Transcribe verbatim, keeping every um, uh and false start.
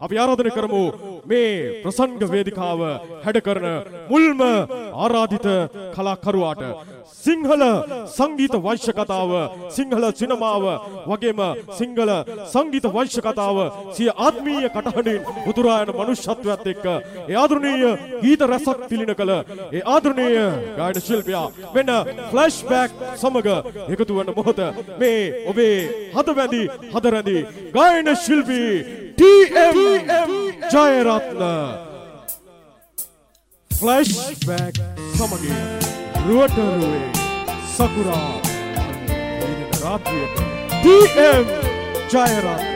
අපි ආරාධනය කරමු මේ ප්‍රසංග වේදිකාව හැඩ කරන මුල්ම ආරාධිත කලාකරුවාට සිංහල සංගීත වංශ කතාව සිංහල සිනමාව වගේම සිංහල සංගීත වංශ කතාව සිය ආත්මීය කටහඬින් උතුරා යන මනුෂ්‍යත්වයට එක්ක ඒ ආදරණීය ගීත රසක් තිලින කළ ඒ ආදරණීය ගායන ශිල්පියා වෙන ෆ්ලෑෂ්බැක් සමග එකතු වන මොහොත මේ ඔබේ හදවැඳි හදරැඳි ගායන ශිල්පී ටී එම් ජයරත්න ෆ්ලෑෂ්බැක් සමගින් රුවටරුවේ සකුරා ඉදින රාත්‍රියට ටී එම් ජයරත්න